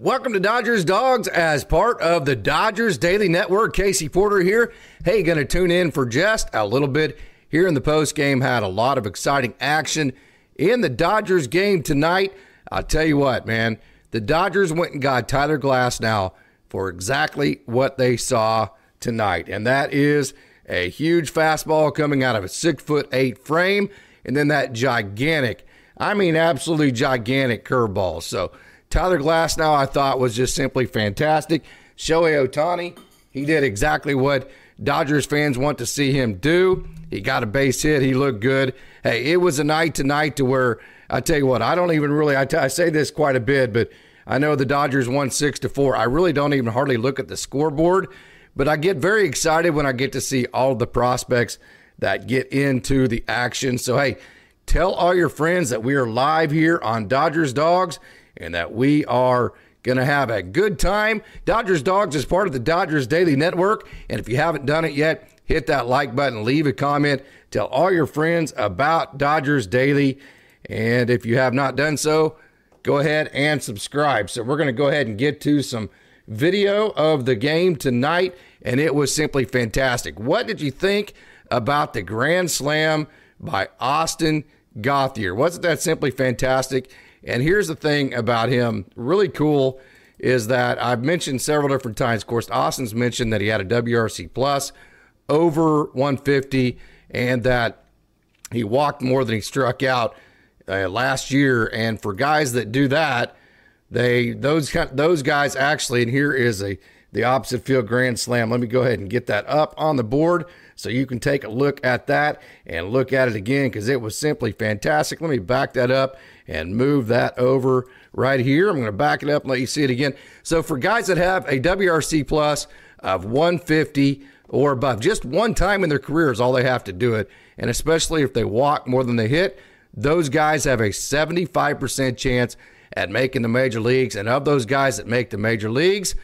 Welcome to Dodgers Dogs as part of the Dodgers Daily Network. Casey Porter here. Hey, going to tune in for just a little bit here in the postgame. Had a lot of exciting action in the Dodgers game tonight. I'll tell you what, man, the Dodgers went and got Tyler Glasnow for exactly what they saw tonight, and that is a huge fastball coming out of a 6'8" frame, and then that gigantic, absolutely gigantic curveball. So Tyler Glasnow, I thought, was just simply fantastic. Shohei Ohtani, he did exactly what Dodgers fans want to see him do. He got a base hit. He looked good. Hey, it was a night tonight to where, I tell you what, I don't even really, I say this quite a bit, but I know the Dodgers won 6-4. I really don't even hardly look at the scoreboard, but I get very excited when I get to see all the prospects that get into the action. So, hey, tell all your friends that we are live here on Dodgers Dogs and that we are going to have a good time. Dodgers Dogs is part of the Dodgers Daily Network, and if you haven't done it yet, hit that like button, leave a comment, tell all your friends about Dodgers Daily, and if you have not done so, go ahead and subscribe. So we're going to go ahead and get to some video of the game tonight, and it was simply fantastic. What did you think about the grand slam by Austin Gauthier? Wasn't that simply fantastic? And here's the thing about him, really cool, is that I've mentioned several different times. Of course, Austin's mentioned that he had a WRC plus over 150 and that he walked more than he struck out last year. And for guys that do that, those guys actually, and here is the opposite field grand slam. Let me go ahead and get that up on the board so you can take a look at that and look at it again because it was simply fantastic. Let me back that up and move that over right here. I'm going to back it up and let you see it again. So for guys that have a WRC plus of 150 or above, just one time in their career is all they have to do it. And especially if they walk more than they hit, those guys have a 75% chance at making the major leagues. And of those guys that make the major leagues,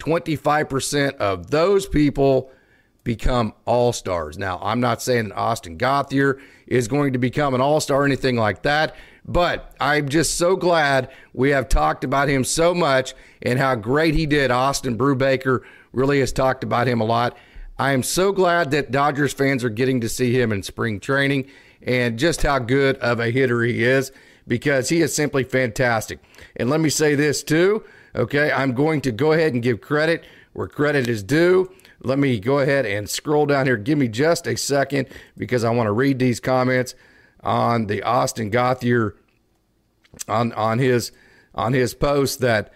25% of those people become all-stars. Now, I'm not saying that Austin Gauthier is going to become an all-star or anything like that, but I'm just so glad we have talked about him so much and how great he did. Austin Brubaker really has talked about him a lot. I am so glad that Dodgers fans are getting to see him in spring training and just how good of a hitter he is because he is simply fantastic. And let me say this too, okay? I'm going to go ahead and give credit where credit is due. Let me go ahead and scroll down here. Give me just a second because I want to read these comments on the Austin Gauthier on his post that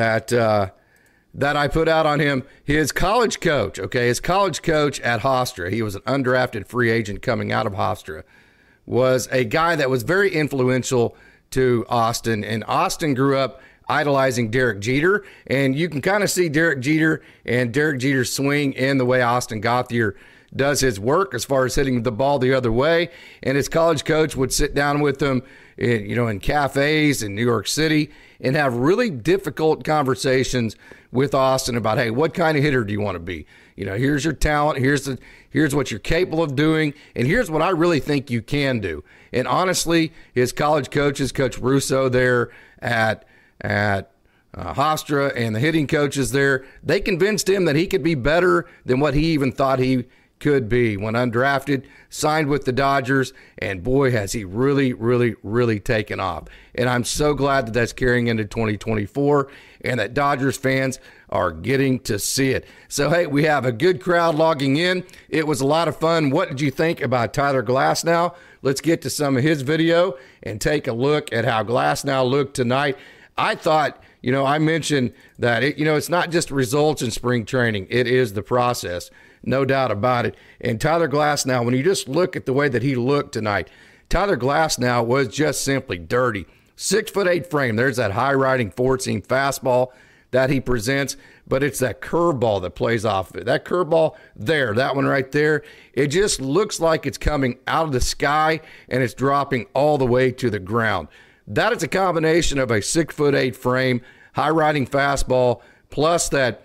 I put out on him. His college coach, okay, his college coach at Hofstra, he was an undrafted free agent coming out of Hofstra, was a guy that was very influential to Austin, and Austin grew up idolizing Derek Jeter, and you can kind of see Derek Jeter and Derek Jeter's swing in the way Austin Gauthier does his work as far as hitting the ball the other way. And his college coach would sit down with him, in cafes in New York City and have really difficult conversations with Austin about, hey, what kind of hitter do you want to be? Here's your talent. Here's what you're capable of doing. And here's what I really think you can do. And honestly, his college coaches, Coach Russo there at Hofstra and the hitting coaches there, they convinced him that he could be better than what he even thought he could be when undrafted, signed with the Dodgers, and boy, has he really, really, really taken off. And I'm so glad that that's carrying into 2024 and that Dodgers fans are getting to see it. So, hey, we have a good crowd logging in. It was a lot of fun. What did you think about Tyler Glasnow? Let's get to some of his video and take a look at how Glasnow looked tonight. I thought, I mentioned that, it's not just results in spring training. It is the process, no doubt about it. And Tyler Glasnow, when you just look at the way that he looked tonight, Tyler Glasnow was just simply dirty. 6'8" frame. There's that high-riding four-seam fastball that he presents, but it's that curveball that plays off of it. That curveball there, that one right there, it just looks like it's coming out of the sky and it's dropping all the way to the ground. That is a combination of a 6'8" frame, high-riding fastball, plus that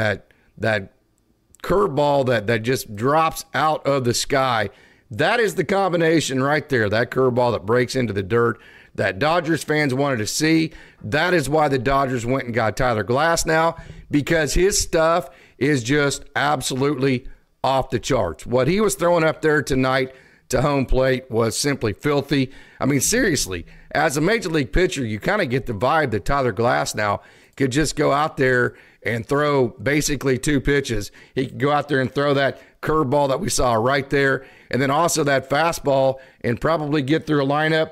curveball that just drops out of the sky. That is the combination right there, that curveball that breaks into the dirt. that Dodgers fans wanted to see. That is why the Dodgers went and got Tyler Glasnow, because his stuff is just absolutely off the charts. What he was throwing up there tonight to home plate was simply filthy. I mean, seriously, as a major league pitcher, you kind of get the vibe that Tyler Glasnow could just go out there and throw basically 2 pitches. He could go out there and throw that curveball that we saw right there, and then also that fastball, and probably get through a lineup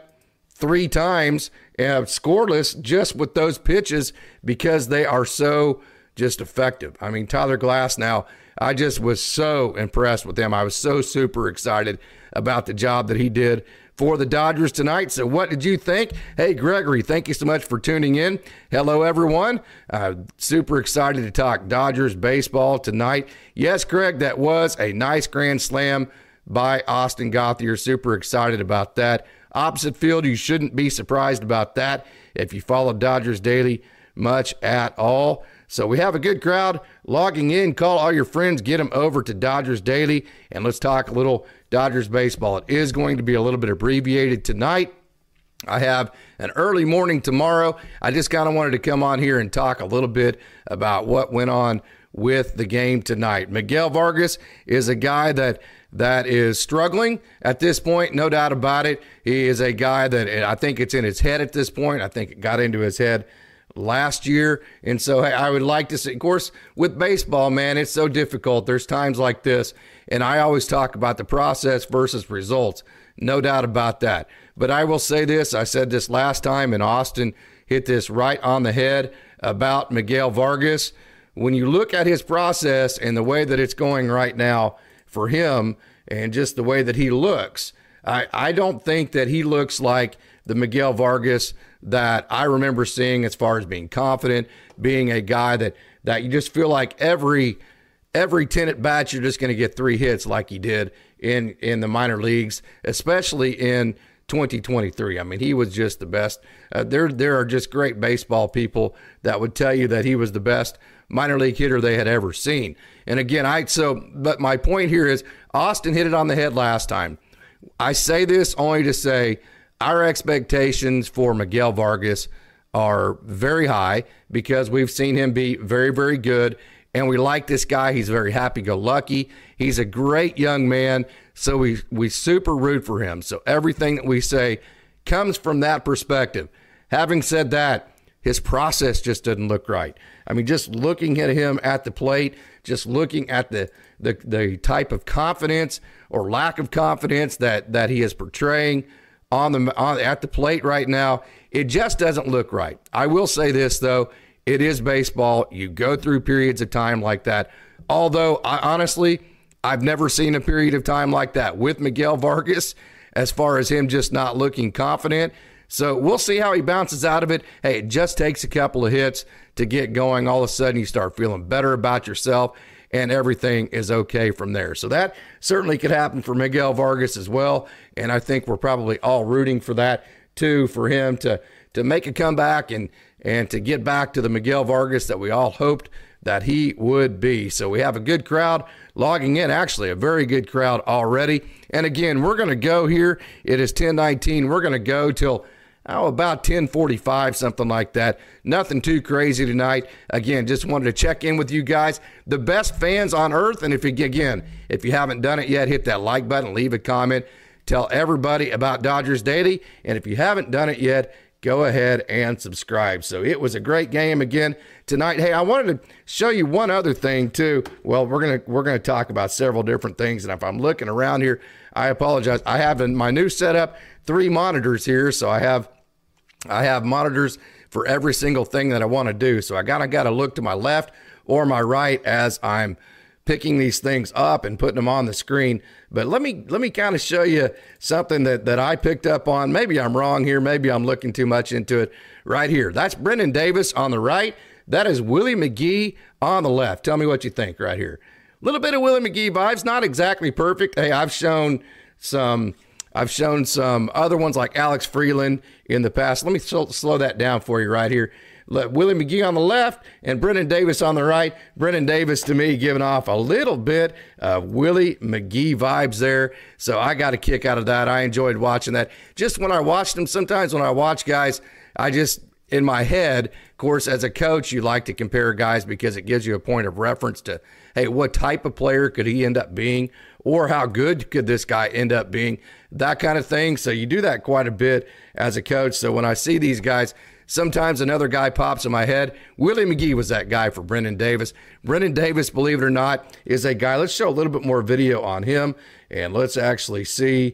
3 times scoreless just with those pitches, because they are so just effective. I mean, Tyler Glasnow, I just was so impressed with him. I was so super excited about the job that he did for the Dodgers tonight. So what did you think? Hey, Gregory, thank you so much for tuning in. Hello, everyone. Super excited to talk Dodgers baseball tonight. Yes, Greg, that was a nice grand slam by Austin Gauthier. Super excited about that. Opposite field, you shouldn't be surprised about that if you follow Dodgers Daily much at all. So we have a good crowd logging in. Call all your friends, get them over to Dodgers Daily, and let's talk a little Dodgers baseball. It is going to be a little bit abbreviated tonight. I have an early morning tomorrow. I just kind of wanted to come on here and talk a little bit about what went on with the game tonight. Miguel Vargas is a guy that is struggling at this point, no doubt about it. He is a guy that I think it's in his head at this point. I think it got into his head last year. And so I would like to see, of course, with baseball, man, it's so difficult. There's times like this, and I always talk about the process versus results. No doubt about that. But I will say this, I said this last time, and Austin hit this right on the head about Miguel Vargas. When you look at his process and the way that it's going right now for him, and just the way that he looks, I don't think that he looks like the Miguel Vargas that I remember seeing, as far as being confident, being a guy that you just feel like every 10 at bats you're just going to get 3 hits like he did in the minor leagues, especially in 2023. I mean, he was just the best. There are just great baseball people that would tell you that he was the best minor league hitter they had ever seen. And again, but my point here is Austin hit it on the head last time. I say this only to say our expectations for Miguel Vargas are very high, because we've seen him be very, very good, and we like this guy. He's very happy-go-lucky. He's a great young man, so we super root for him. So everything that we say comes from that perspective. Having said that, his process just doesn't look right. I mean, just looking at him at the plate, just looking at the type of confidence or lack of confidence that he is portraying at the plate right now, it just doesn't look right. I will say this, though. It is baseball. You go through periods of time like that. Although, I've never seen a period of time like that with Miguel Vargas, as far as him just not looking confident. So we'll see how he bounces out of it. Hey, it just takes a couple of hits to get going. All of a sudden, you start feeling better about yourself, and everything is okay from there. So that certainly could happen for Miguel Vargas as well, and I think we're probably all rooting for that too, for him to make a comeback and to get back to the Miguel Vargas that we all hoped that he would be. So we have a good crowd logging in, actually a very good crowd already. And again, we're going to go here. It is 10:19. We're going to go till about 10:45, something like that. Nothing too crazy tonight. Again, just wanted to check in with you guys, the best fans on earth. And if you haven't done it yet, hit that like button, leave a comment, tell everybody about Dodgers Daily. And if you haven't done it yet, go ahead and subscribe. So it was a great game again tonight. Hey, I wanted to show you one other thing too. Well, we're gonna talk about several different things, and if I'm looking around here, I apologize. I have in my new setup 3 monitors here, so I have monitors for every single thing that I want to do. So I got to look to my left or my right as I'm picking these things up and putting them on the screen. But let me kind of show you something that I picked up on. Maybe I'm wrong here. Maybe I'm looking too much into it. Right here. That's Brendan Davis on the right. That is Willie McGee on the left. Tell me what you think right here. A little bit of Willie McGee vibes. Not exactly perfect. Hey, I've shown some other ones like Alex Freeland in the past. Let me slow that down for you right here. Willie McGee on the left and Brennan Davis on the right. Brennan Davis, to me, giving off a little bit of Willie McGee vibes there. So I got a kick out of that. I enjoyed watching that. Just when I watched him, sometimes when I watch guys, I just, in my head, of course, as a coach, you like to compare guys because it gives you a point of reference to, hey, what type of player could he end up being, or how good could this guy end up being, that kind of thing. So you do that quite a bit as a coach. So when I see these guys, sometimes another guy pops in my head. Willie McGee was that guy for Brennan Davis. Brennan Davis, believe it or not, is a guy. Let's show a little bit more video on him, and let's actually see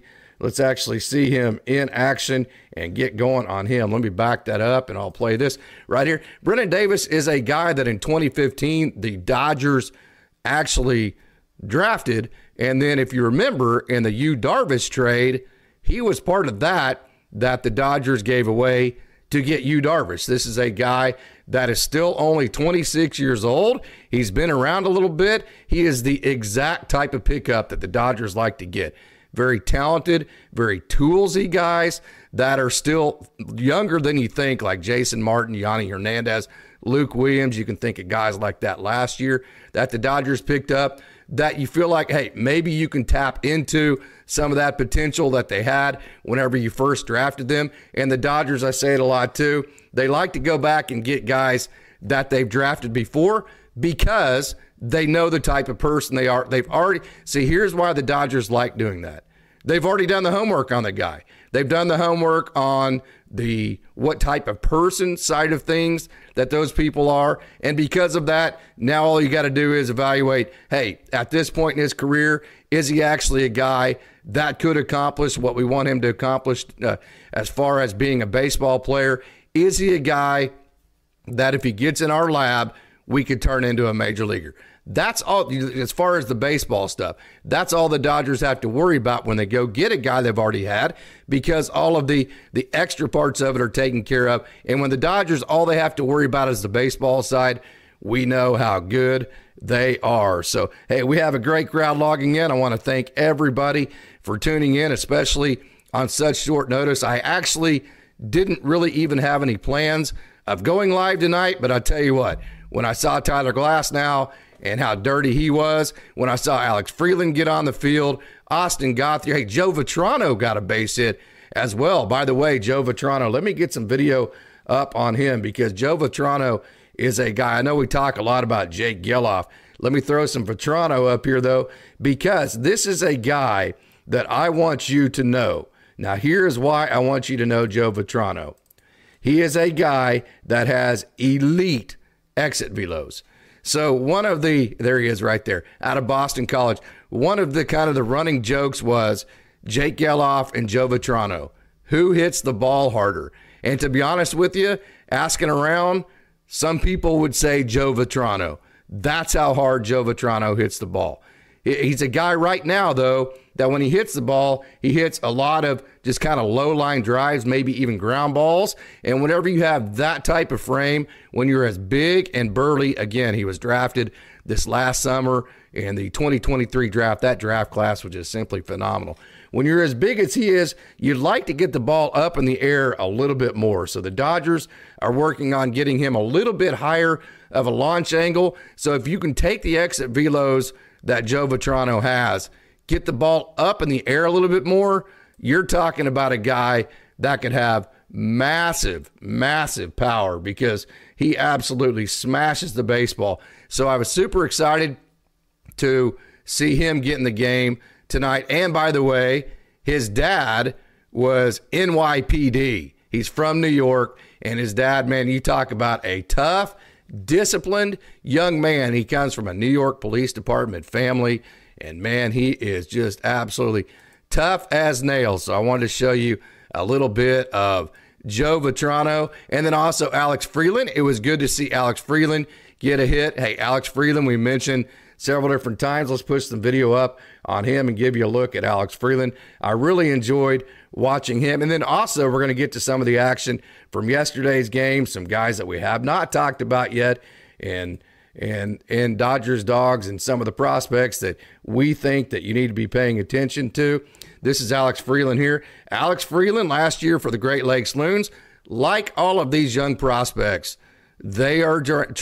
him in action and get going on him. Let me back that up, and I'll play this right here. Brennan Davis is a guy that in 2015, the Dodgers actually drafted. And then if you remember, in the Yu Darvish trade, he was part of that the Dodgers gave away to get Yu Darvish. This is a guy that is still only 26 years old. He's been around a little bit. He is the exact type of pickup that the Dodgers like to get. Very talented, very toolsy guys that are still younger than you think, like Jason Martin, Yanni Hernandez, Luke Williams. You can think of guys like that last year that the Dodgers picked up, that you feel like, hey, maybe you can tap into some of that potential that they had whenever you first drafted them. And the Dodgers, I say it a lot too, they like to go back and get guys that they've drafted before because they know the type of person they are. They've already, see, here's why the Dodgers like doing that. They've already done the homework on the guy. They've done the homework on the what type of person side of things that those people are. And because of that, now all you got to do is evaluate, hey, at this point in his career, is he actually a guy that could accomplish what we want him to accomplish as far as being a baseball player? Is he a guy that if he gets in our lab, we could turn into a major leaguer? That's all. As far as the baseball stuff, that's all the Dodgers have to worry about when they go get a guy they've already had, because all of the extra parts of it are taken care of. And when the Dodgers, all they have to worry about is the baseball side, we know how good they are. So, hey, we have a great crowd logging in. I want to thank everybody for tuning in, especially on such short notice. I actually didn't really even have any plans of going live tonight, but I tell you what, when I saw Tyler Glasnow and how dirty he was, when I saw Alex Freeland get on the field, Austin Gothard, hey, Joe Vitrano got a base hit as well. By the way, Joe Vitrano, let me get some video up on him, because Joe Vitrano is a guy. I know we talk a lot about Jake Geloff. Let me throw some Vitrano up here, though, because this is a guy that I want you to know. Now, here's why I want you to know Joe Vitrano. He is a guy that has elite exit velos. So there he is right there, out of Boston College. One of the kind of the running jokes was Jake Geloff and Joe Vitrano. Who hits the ball harder? And to be honest with you, asking around, some people would say Joe Vitrano. That's how hard Joe Vitrano hits the ball. He's a guy right now, though, that when he hits the ball, he hits a lot of just kind of low-line drives, maybe even ground balls. And whenever you have that type of frame, when you're as big and burly, again, he was drafted this last summer in the 2023 draft. That draft class was just simply phenomenal. When you're as big as he is, you'd like to get the ball up in the air a little bit more. So the Dodgers are working on getting him a little bit higher of a launch angle. So if you can take the exit velos that Joe Vitrano has, get the ball up in the air a little bit more, you're talking about a guy that could have massive, massive power, because he absolutely smashes the baseball. So I was super excited to see him get in the game tonight. And by the way, his dad was NYPD. He's from New York, and his dad, man, you talk about a tough, disciplined young man. He comes from a New York Police Department family, and man, he is just absolutely tough as nails. So I wanted to show you a little bit of Joe Vitrano, and then also Alex Freeland. It was good to see Alex Freeland get a hit. Hey, Alex Freeland, we mentioned several different times. Let's push some video up on him and give you a look at Alex Freeland. I really enjoyed watching him. And then also we're going to get to some of the action from yesterday's game, some guys that we have not talked about yet, and Dodgers dogs, and some of the prospects that we think that you need to be paying attention to. This is Alex Freeland here. Alex Freeland last year for the Great Lakes Loons, like all of these young prospects they are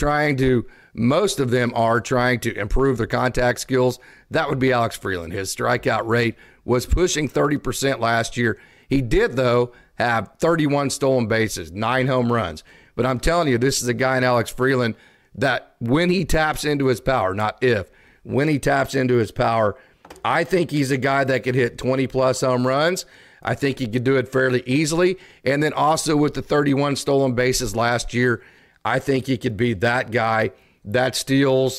most of them are trying to improve their contact skills. That would be Alex Freeland. His strikeout rate was pushing 30% last year. He did, though, have 31 stolen bases, 9 home runs. But I'm telling you, this is a guy in Alex Freeland that when he taps into his power, not if, when he taps into his power, I think he's a guy that could hit 20-plus home runs. I think he could do it fairly easily. And then also with the 31 stolen bases last year, I think he could be that guy that steals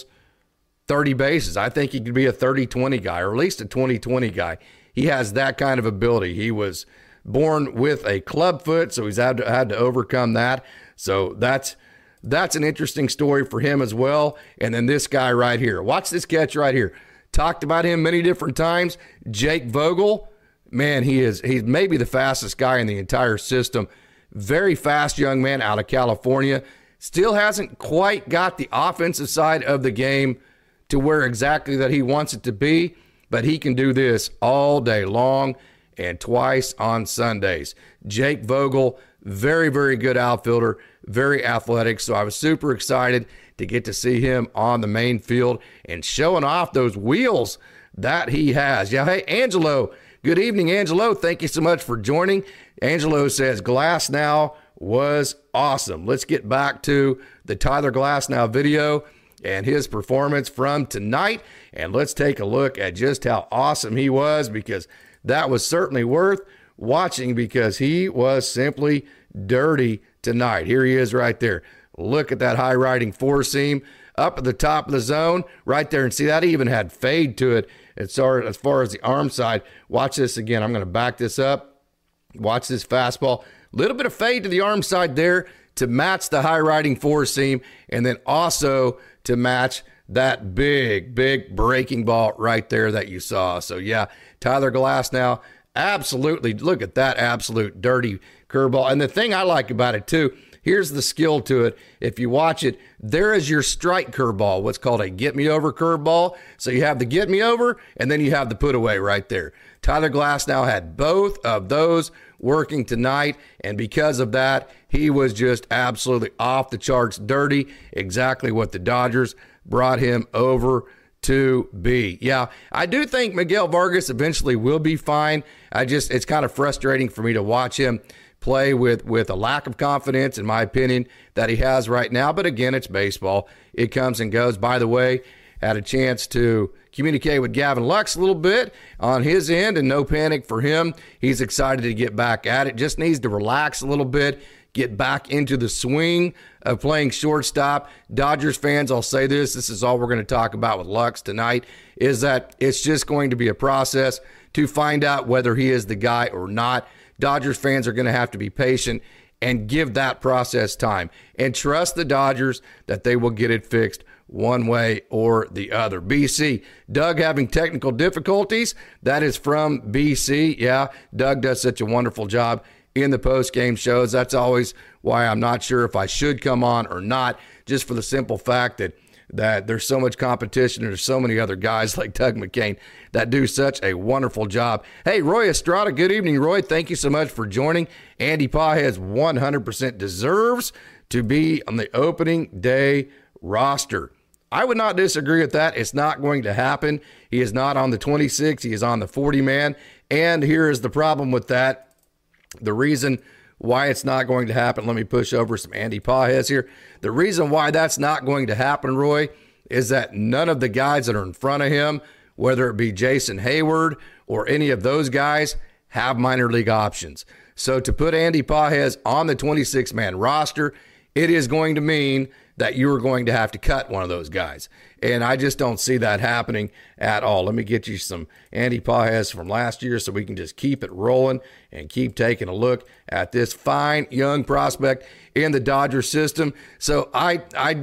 30 bases. I think he could be a 30-20 guy, or at least a 20-20 guy. He has that kind of ability. He was born with a club foot, so he's had to overcome that. So that's an interesting story for him as well. And then this guy right here. Watch this catch right here. Talked about him many different times. Jake Vogel, man, he's maybe the fastest guy in the entire system. Very fast young man out of California. Still hasn't quite got the offensive side of the game to where exactly that he wants it to be, but he can do this all day long and twice on Sundays. Jake Vogel, very, very good outfielder, very athletic. So I was super excited to get to see him on the main field and showing off those wheels that he has. Yeah, hey, Angelo. Good evening, Angelo. Thank you so much for joining. Angelo says Glasnow was awesome. Let's get back to the Tyler Glasnow video and his performance from tonight. And let's take a look at just how awesome he was, because that was certainly worth watching, because he was simply dirty tonight. Here he is right there. Look at that high riding four seam up at the top of the zone right there. And see, that even had fade to it as far as the arm side. Watch this again. I'm going to back this up. Watch this fastball. Little bit of fade to the arm side there to match the high riding four seam, and then also to match that big breaking ball right there that you saw. So yeah, Tyler Glasnow, absolutely. Look at that absolute dirty curveball. And the thing I like about it too, here's the skill to it. If you watch it, there is your strike curveball, what's called a get me over curveball. So you have the get me over, and then you have the put away right there. Tyler Glasnow had both of those working tonight, and because of that, he was just absolutely off the charts dirty, exactly what the Dodgers brought him over to be. Yeah, I do think Miguel Vargas eventually will be fine. It's kind of frustrating for me to watch him play with a lack of confidence, in my opinion, that he has right now. But again, it's baseball. It comes and goes. By the way, had a chance to communicate with Gavin Lux a little bit on his end, and no panic for him. He's excited to get back at it. Just needs to relax a little bit, get back into the swing of playing shortstop. Dodgers fans, I'll say this is all we're going to talk about with Lux tonight, is that it's just going to be a process to find out whether he is the guy or not. Dodgers fans are going to have to be patient and give that process time and trust the Dodgers that they will get it fixed one way or the other. BC, Doug having technical difficulties. That is from BC. Yeah, Doug does such a wonderful job in the post-game shows. That's always why I'm not sure if I should come on or not, just for the simple fact that there's so much competition and there's so many other guys like Doug McCain that do such a wonderful job. Hey, Roy Estrada, good evening, Roy. Thank you so much for joining. Andy Pages 100% deserves to be on the opening day roster. I would not disagree with that. It's not going to happen. He is not on the 26. He is on the 40-man. And here is the problem with that. The reason why it's not going to happen, let me push over some Andy Pages here. The reason why that's not going to happen, Roy, is that none of the guys that are in front of him, whether it be Jason Hayward or any of those guys, have minor league options. So to put Andy Pages on the 26-man roster, it is going to mean that you are going to have to cut one of those guys. And I just don't see that happening at all. Let me get you some Andy Pages from last year so we can just keep it rolling and keep taking a look at this fine young prospect in the Dodger system. So I'm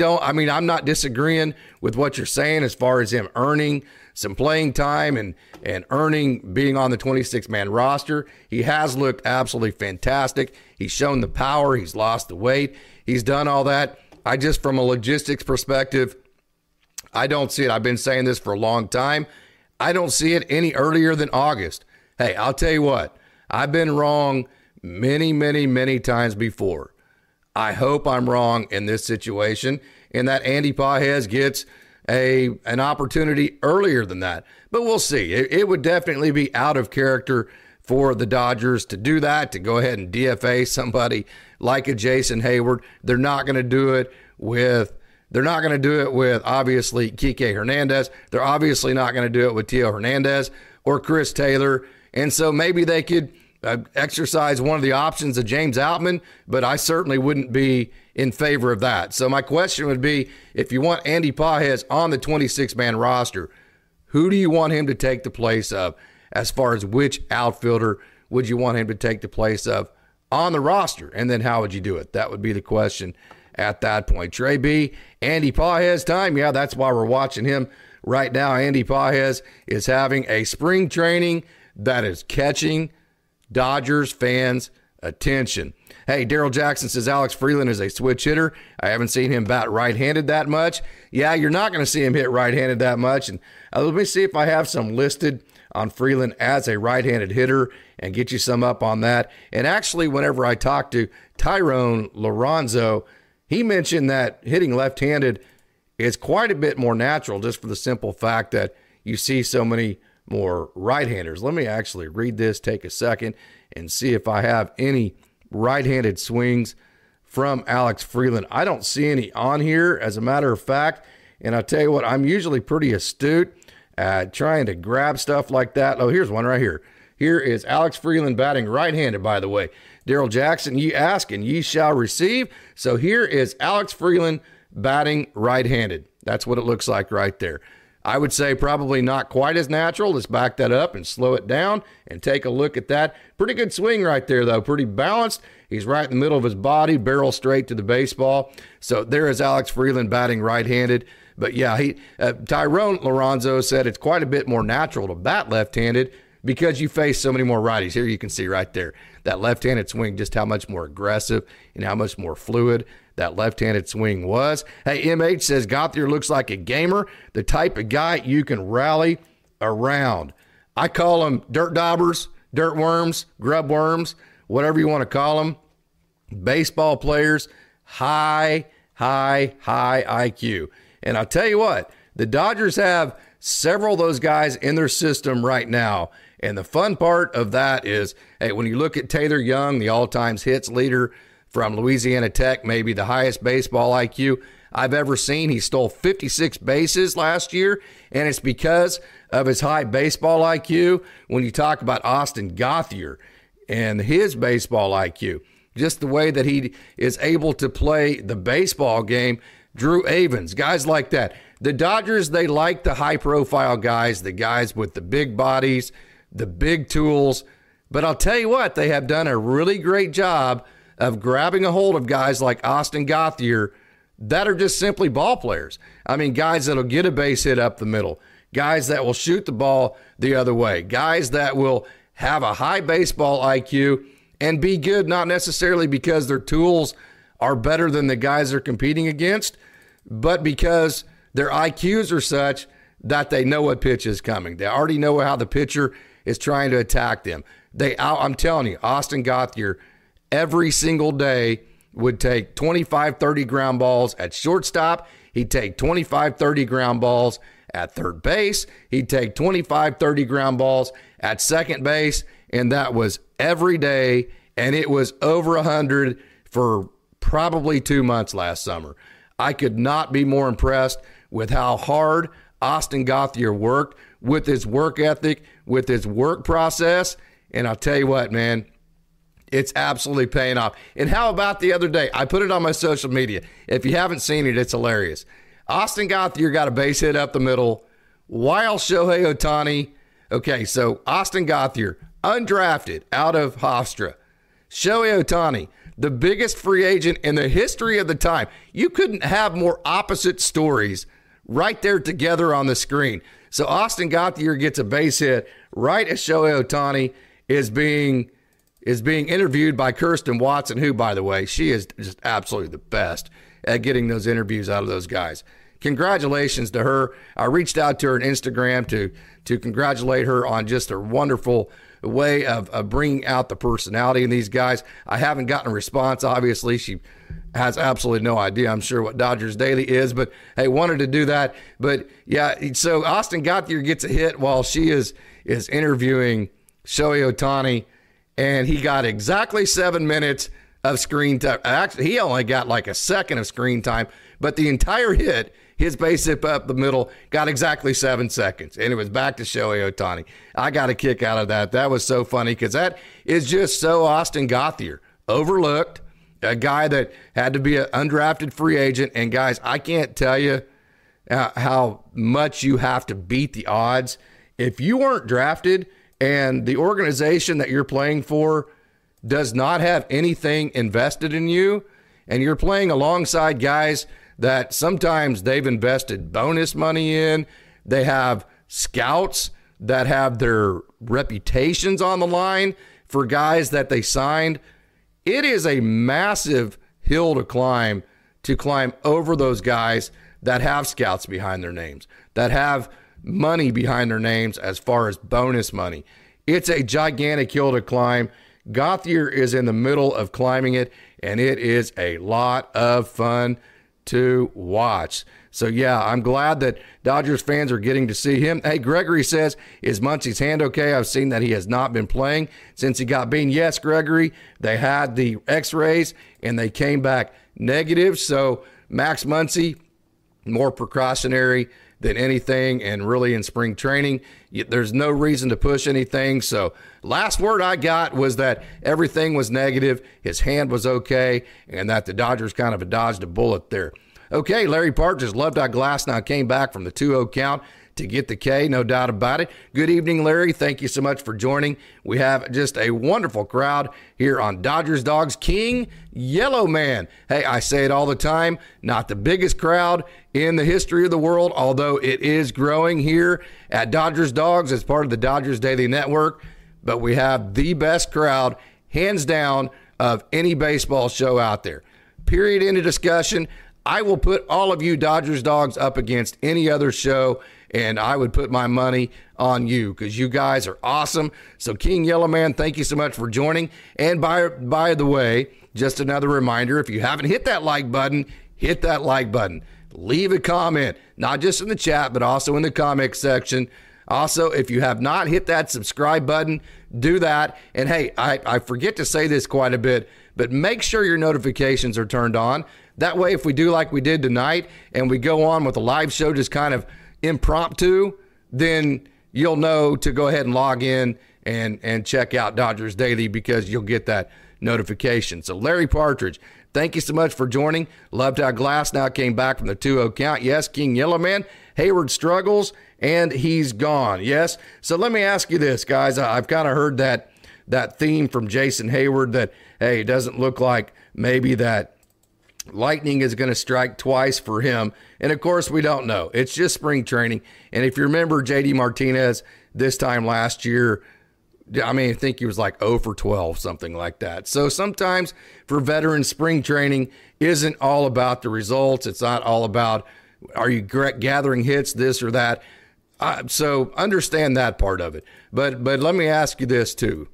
not disagreeing with what you're saying as far as him earning some playing time and earning being on the 26-man roster. He has looked absolutely fantastic. He's shown the power. He's lost the weight. He's done all that. From a logistics perspective, I don't see it. I've been saying this for a long time. I don't see it any earlier than August. Hey, I'll tell you what, I've been wrong many, many, many times before. I hope I'm wrong in this situation and that Andy Pages gets an opportunity earlier than that. But we'll see. It would definitely be out of character for the Dodgers to do that, to go ahead and DFA somebody like a Jason Hayward. They're not going to do it with obviously Kike Hernandez. They're obviously not going to do it with Teo Hernandez or Chris Taylor. And so maybe they could exercise one of the options of James Outman, but I certainly wouldn't be in favor of that. So my question would be, if you want Andy Pages on the 26-man roster, who do you want him to take the place of? As far as which outfielder would you want him to take the place of on the roster? And then how would you do it? That would be the question at that point. Trey B, Andy Pages time. Yeah, that's why we're watching him right now. Andy Pages is having a spring training that is catching Dodgers fans' attention. Hey, Daryl Jackson says Alex Freeland is a switch hitter. I haven't seen him bat right-handed that much. Yeah, you're not going to see him hit right-handed that much. And let me see if I have some listed on Freeland as a right-handed hitter and get you some up on that. And actually, whenever I talked to Tyrone Lorenzo, he mentioned that hitting left-handed is quite a bit more natural, just for the simple fact that you see so many more right-handers. Let me actually read this, take a second, and see if I have any right-handed swings from Alex Freeland. I don't see any on here, as a matter of fact. And I'll tell you what, I'm usually pretty astute at trying to grab stuff like that. Oh, here's one right here. Here is Alex Freeland batting right-handed, by the way. Daryl Jackson, ye ask and ye shall receive. So here is Alex Freeland batting right-handed. That's what it looks like right there. I would say probably not quite as natural. Let's back that up and slow it down and take a look at that. Pretty good swing right there, though. Pretty balanced. He's right in the middle of his body, barrel straight to the baseball. So there is Alex Freeland batting right-handed. But yeah, Tyrone Lorenzo said it's quite a bit more natural to bat left-handed because you face so many more righties. Here you can see right there that left-handed swing, just how much more aggressive and how much more fluid that left-handed swing was. Hey, MH says Gauthier looks like a gamer, the type of guy you can rally around. I call them dirt daubers, dirt worms, grub worms, whatever you want to call them. Baseball players, high IQ. And I'll tell you what, the Dodgers have several of those guys in their system right now. And the fun part of that is, hey, when you look at Taylor Young, the all-time hits leader from Louisiana Tech, maybe the highest baseball IQ I've ever seen. He stole 56 bases last year, and it's because of his high baseball IQ. When you talk about Austin Gauthier and his baseball IQ, just the way that he is able to play the baseball game, Drew Avens, guys like that. The Dodgers, they like the high-profile guys, the guys with the big bodies, the big tools. But I'll tell you what, they have done a really great job of grabbing a hold of guys like Austin Gauthier that are just simply ball players. I mean, guys that'll get a base hit up the middle, guys that will shoot the ball the other way, guys that will have a high baseball IQ and be good, not necessarily because their tools are better than the guys they're competing against, but because their IQs are such that they know what pitch is coming. They already know how the pitcher is trying to attack them. I'm telling you, Austin Gauthier every single day would take 25, 30 ground balls at shortstop. He'd take 25, 30 ground balls at third base. He'd take 25, 30 ground balls at second base. And that was every day. And it was over 100 for probably 2 months last summer. I could not be more impressed with how hard Austin Gauthier worked, with his work ethic, with his work process. And I'll tell you what, man, it's absolutely paying off. And how about the other day? I put it on my social media. If you haven't seen it, it's hilarious. Austin Gauthier got a base hit up the middle while Shohei Ohtani. Okay, so Austin Gauthier, undrafted out of Hofstra. Shohei Ohtani, the biggest free agent in the history of the time. You couldn't have more opposite stories right there together on the screen. So Austin Gauthier gets a base hit right as Shohei Ohtani is being interviewed by Kirsten Watson, who, by the way, she is just absolutely the best at getting those interviews out of those guys. Congratulations to her. I reached out to her on Instagram to congratulate her on just a wonderful way of bringing out the personality in these guys. I haven't gotten a response. Obviously, she has absolutely no idea, I'm sure, what Dodgers Daily is, but hey, wanted to do that. But yeah, so Austin Gauthier gets a hit while she is interviewing Shohei Ohtani, and he got exactly 7 minutes of screen time. Actually, he only got like a second of screen time, but the entire hit, his base hit up the middle, got exactly 7 seconds, and it was back to Shohei Ohtani. I got a kick out of that. That was so funny because that is just so Austin Gauthier. Overlooked, a guy that had to be an undrafted free agent. And guys, I can't tell you how much you have to beat the odds. If you weren't drafted and the organization that you're playing for does not have anything invested in you, and you're playing alongside guys that sometimes they've invested bonus money in, they have scouts that have their reputations on the line for guys that they signed, it is a massive hill to climb over those guys that have scouts behind their names, that have money behind their names as far as bonus money. It's a gigantic hill to climb. Gauthier is in the middle of climbing it, and it is a lot of fun to watch. So, yeah, I'm glad that Dodgers fans are getting to see him. Hey, Gregory says, is Muncy's hand okay? I've seen that he has not been playing since he got beaten. Yes, Gregory, they had the x-rays, and they came back negative. So, Max Muncy, more precautionary than anything, and really in spring training, there's no reason to push anything. So last word I got was that everything was negative, his hand was okay, and that the Dodgers kind of dodged a bullet there. Okay, Larry Partridge, loved our glass now came back from the 2-0 count to get the K, no doubt about it. Good evening, Larry. Thank you so much for joining. We have just a wonderful crowd here on Dodgers Dogs. King Yellow Man. Hey, I say it all the time, not the biggest crowd in the history of the world, although it is growing here at Dodgers Dogs as part of the Dodgers Daily Network. But we have the best crowd, hands down, of any baseball show out there. Period. End of discussion. I will put all of you Dodgers Dogs up against any other show, and I would put my money on you because you guys are awesome. So, King Yellow Man, thank you so much for joining. And by the way, just another reminder, if you haven't hit that like button, hit that like button. Leave a comment, not just in the chat, but also in the comment section. Also, if you have not hit that subscribe button, do that. And hey, I forget to say this quite a bit, but make sure your notifications are turned on. That way, if we do like we did tonight and we go on with a live show just kind of impromptu, then you'll know to go ahead and log in and check out Dodgers Daily because you'll get that notification. So Larry Partridge, thank you so much for joining. Loved how Glass now came back from the 2-0 count. Yes, King Yellowman. Hayward struggles, and he's gone. Yes. So let me ask you this, guys. I've kind of heard that theme from Jason Hayward that, hey, it doesn't look like maybe that lightning is going to strike twice for him. And, of course, we don't know. It's just spring training. And if you remember J.D. Martinez this time last year, I think he was like 0 for 12, something like that. So sometimes for veterans, spring training isn't all about the results. It's not all about are you gathering hits, this or that. So understand that part of it. But let me ask you this, too.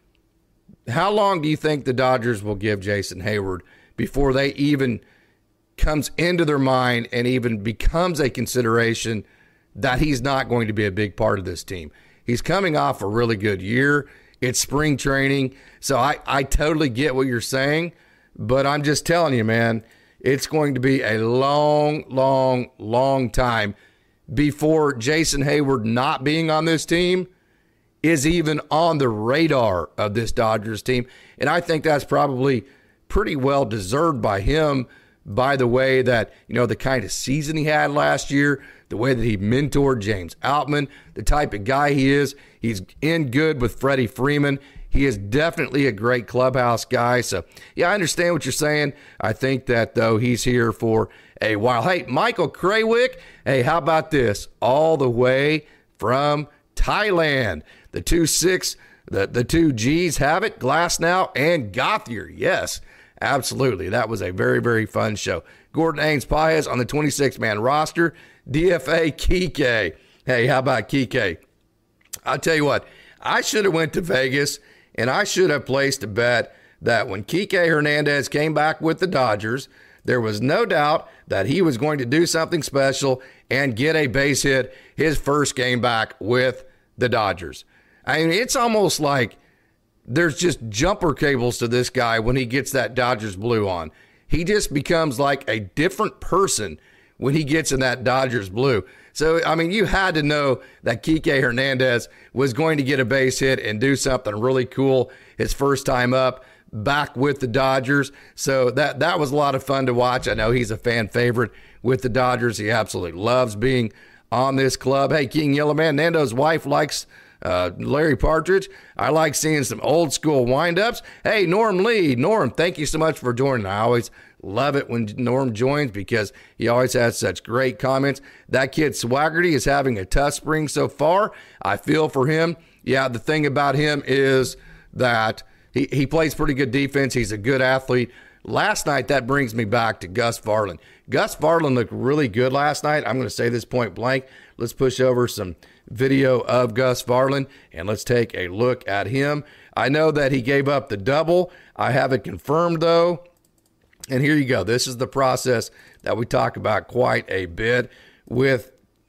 How long do you think the Dodgers will give Jason Hayward before they even comes into their mind and even becomes a consideration that he's not going to be a big part of this team? He's coming off a really good year. It's spring training. So I totally get what you're saying, but I'm just telling you, man, it's going to be a long, long, long time before Jason Hayward not being on this team is even on the radar of this Dodgers team. And I think that's probably pretty well deserved by him, by the way that, the kind of season he had last year, the way that he mentored James Outman, the type of guy he is. He's in good with Freddie Freeman. He is definitely a great clubhouse guy. So, yeah, I understand what you're saying. I think that, though, he's here for a while. Hey, Michael Krawick, hey, how about this? All the way from Thailand. The 2-6, the two G's have it, Glasnow and Gauthier. Yes, absolutely. That was a very, very fun show. Gordon Ains Paez on the 26-man roster. DFA Kike. Hey, how about Kike? I'll tell you what, I should have went to Vegas, and I should have placed a bet that when Kike Hernandez came back with the Dodgers, there was no doubt that he was going to do something special and get a base hit his first game back with the Dodgers. I mean, it's almost like there's just jumper cables to this guy when he gets that Dodgers blue on. He just becomes like a different person when he gets in that Dodgers blue. So, I mean, you had to know that Kike Hernandez was going to get a base hit and do something really cool his first time up back with the Dodgers. So that was a lot of fun to watch. I know he's a fan favorite with the Dodgers. He absolutely loves being on this club. Hey, King Yellowman, Nando's wife likes Larry Partridge. I like seeing some old school windups. Hey, Norm Lee. Norm, thank you so much for joining. I always love it when Norm joins because he always has such great comments. That kid Swaggerty is having a tough spring so far. I feel for him. Yeah, the thing about him is that he plays pretty good defense. He's a good athlete. Last night, that brings me back to Gus Varland. Gus Varland looked really good last night. I'm going to say this point blank. Let's push over some video of Gus Varland, and let's take a look at him. I know that he gave up the double. I have it confirmed, though. And here you go. This is the process that we talk about quite a bit with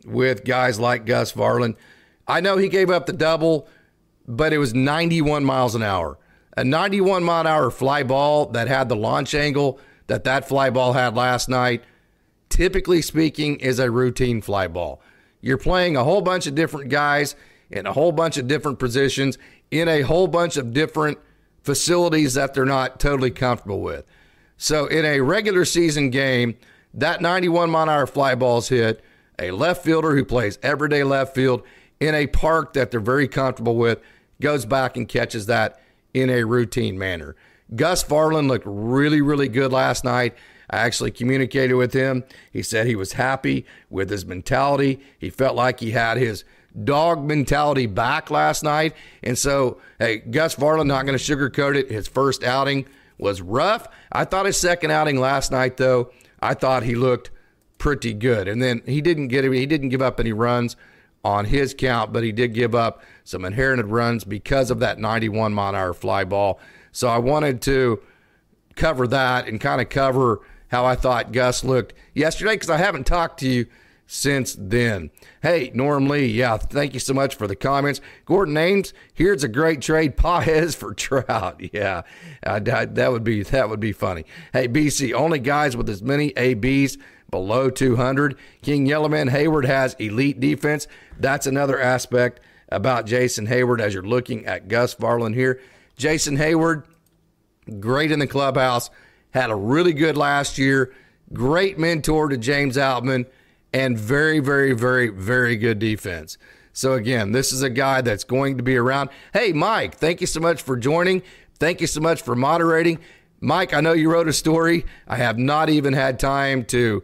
guys like Gus Varland. I know he gave up the double, but it was 91 miles an hour. A 91-mile-an-hour fly ball that had the launch angle that fly ball had last night, typically speaking, is a routine fly ball. You're playing a whole bunch of different guys in a whole bunch of different positions in a whole bunch of different facilities that they're not totally comfortable with. So in a regular season game, that 91-mile-an-hour fly ball's hit a left fielder who plays everyday left field in a park that they're very comfortable with, goes back and catches that in a routine manner. Gus Varland looked really, really good last night. I actually communicated with him. He said he was happy with his mentality. He felt like he had his dog mentality back last night. And so, hey, Gus Varland, not going to sugarcoat it. His first outing was rough. I thought his second outing last night, though, I thought he looked pretty good. And then he didn't give up any runs on his count, but he did give up some inherited runs because of that 91-mile-an-hour fly ball. So I wanted to cover that and kind of cover how I thought Gus looked yesterday because I haven't talked to you since then. Hey, Norm Lee, yeah, thank you so much for the comments. Gordon Ames, here's a great trade, Paez for Trout. Yeah, that would be funny. Hey, BC, only guys with as many ABs below 200. King Yellowman, Hayward has elite defense. That's another aspect about Jason Hayward as you're looking at Gus Varland here. Jason Hayward, great in the clubhouse, had a really good last year, great mentor to James Outman, and very, very, very, very good defense. So, again, this is a guy that's going to be around. Hey, Mike, thank you so much for joining. Thank you so much for moderating. Mike, I know you wrote a story. I have not even had time to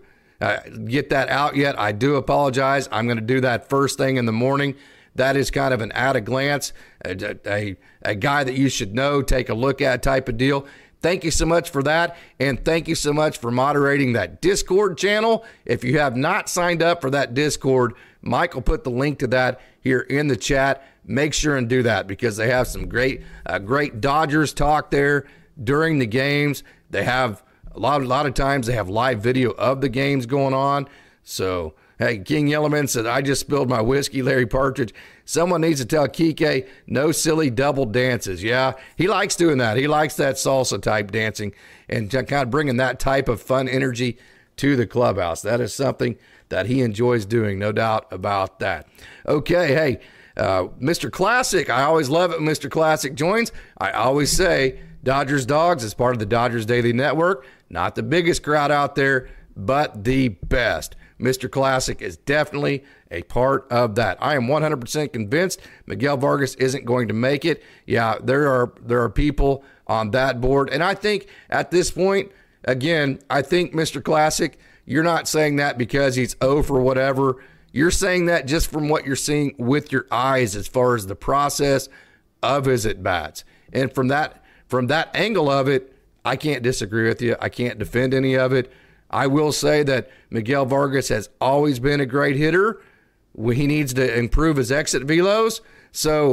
get that out yet. I do apologize. I'm going to do that first thing in the morning. That is kind of an at a glance, a guy that you should know, take a look at type of deal. Thank you so much for that, and thank you so much for moderating that Discord channel. If you have not signed up for that Discord, Mike will put the link to that here in the chat. Make sure and do that because they have some great Dodgers talk there during the games. They have a lot of times they have live video of the games going on. So, hey, King Yellowman said, I just spilled my whiskey, Larry Partridge. Someone needs to tell Kike no silly double dances. Yeah, he likes doing that. He likes that salsa type dancing and kind of bringing that type of fun energy to the clubhouse. That is something that he enjoys doing, no doubt about that. Okay, hey, Mr. Classic, I always love it when Mr. Classic joins. I always say Dodgers Dogs is part of the Dodgers Daily Network. Not the biggest crowd out there, but the best. Mr. Classic is definitely a part of that. I am 100% convinced Miguel Vargas isn't going to make it. Yeah, there are people on that board. And I think at this point, again, I think Mr. Classic, you're not saying that because he's 0 for whatever. You're saying that just from what you're seeing with your eyes as far as the process of his at-bats. And from that angle of it, I can't disagree with you. I can't defend any of it. I will say that Miguel Vargas has always been a great hitter. He needs to improve his exit velos. So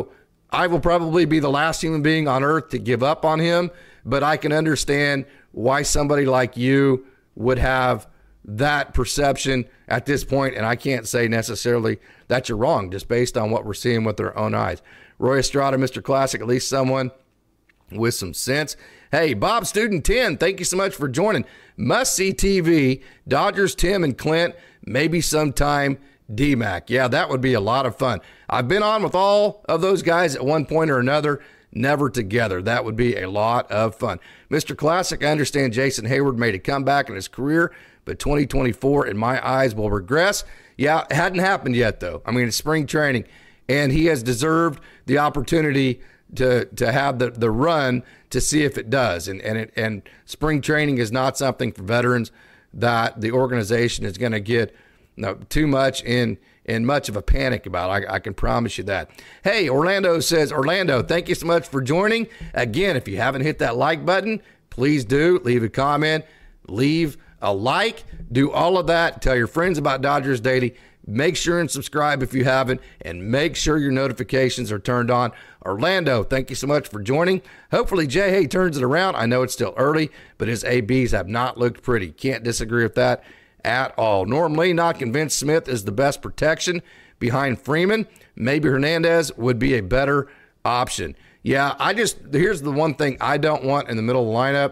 I will probably be the last human being on earth to give up on him, but I can understand why somebody like you would have that perception at this point, and I can't say necessarily that you're wrong, just based on what we're seeing with our own eyes. Roy Estrada, Mr. Classic, at least someone with some sense. Hey, Bob Student 10, thank you so much for joining. Must-see TV, Dodgers, Tim, and Clint, maybe sometime D-Mac. Yeah, that would be a lot of fun. I've been on with all of those guys at one point or another, never together. That would be a lot of fun. Mr. Classic, I understand Jason Hayward made a comeback in his career, but 2024, in my eyes, will regress. Yeah, it hadn't happened yet, though. I mean, it's spring training, and he has deserved the opportunity to have the run to see if it does. And spring training is not something for veterans that the organization is going to get too much in much of a panic about. I can promise you that. Hey, Orlando says, Orlando, thank you so much for joining. Again, if you haven't hit that like button, please do. Leave a comment, leave a like, do all of that. Tell your friends about Dodgers Daily. Make sure and subscribe if you haven't, and make sure your notifications are turned on. Orlando, thank you so much for joining. Hopefully Jay Hay turns it around. I know it's still early, but his ABs have not looked pretty. Can't disagree with that at all. Norm Lee, not convinced Smith is the best protection behind Freeman. Maybe Hernandez would be a better option. Yeah, here's the one thing I don't want in the middle of the lineup.